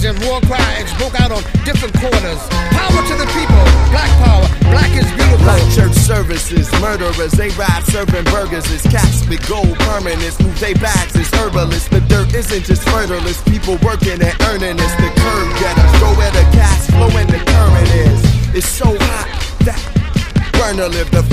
and war cries broke out on different corners. Power to the people, black power, black is beautiful. Black church services, murderers, they ride serving burgers. It's cats with gold permanents, move they bags, it's herbalists. The dirt isn't just fertile, it's people working and earning. It's the curb getters, go where the cash flow and the current is. It's so hot that burner live the